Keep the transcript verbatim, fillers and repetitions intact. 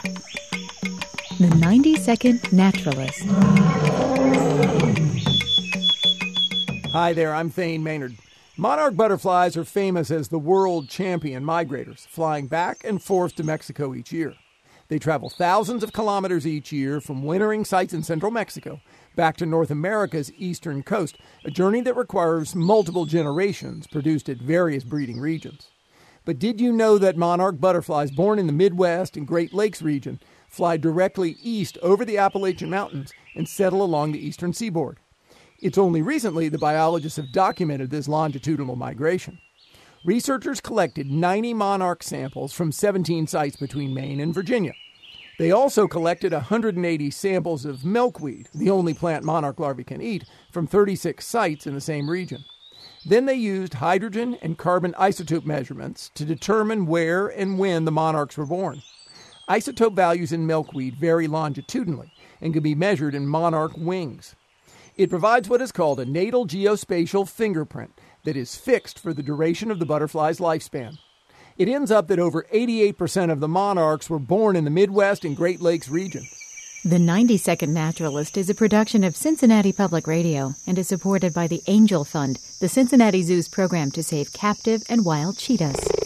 The ninety-second Naturalist. Hi there, I'm Thane Maynard. Monarch butterflies are famous as the world champion migrators, flying back and forth to Mexico each year. They travel thousands of kilometers each year from wintering sites in central Mexico back to North America's eastern coast, a journey that requires multiple generations produced at various breeding regions. But did you know that monarch butterflies born in the Midwest and Great Lakes region fly directly east over the Appalachian Mountains and settle along the eastern seaboard? It's only recently that biologists have documented this longitudinal migration. Researchers collected ninety monarch samples from seventeen sites between Maine and Virginia. They also collected one hundred eighty samples of milkweed, the only plant monarch larvae can eat, from thirty-six sites in the same region. Then they used hydrogen and carbon isotope measurements to determine where and when the monarchs were born. Isotope values in milkweed vary longitudinally and can be measured in monarch wings. It provides what is called a natal geospatial fingerprint that is fixed for the duration of the butterfly's lifespan. It ends up that over eighty-eight percent of the monarchs were born in the Midwest and Great Lakes region. The ninety-second Naturalist is a production of Cincinnati Public Radio and is supported by the Angel Fund, the Cincinnati Zoo's program to save captive and wild cheetahs.